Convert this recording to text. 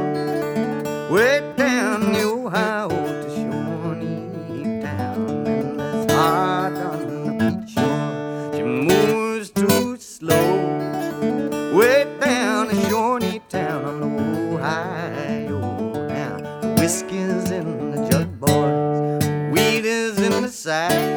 way down the Ohio to Shawnee Town. And it's hard on the beach shore. She moves too slow, way down to Shawnee Town on the Ohio. Now the whiskey's in the jug, boys, weed is in the sack.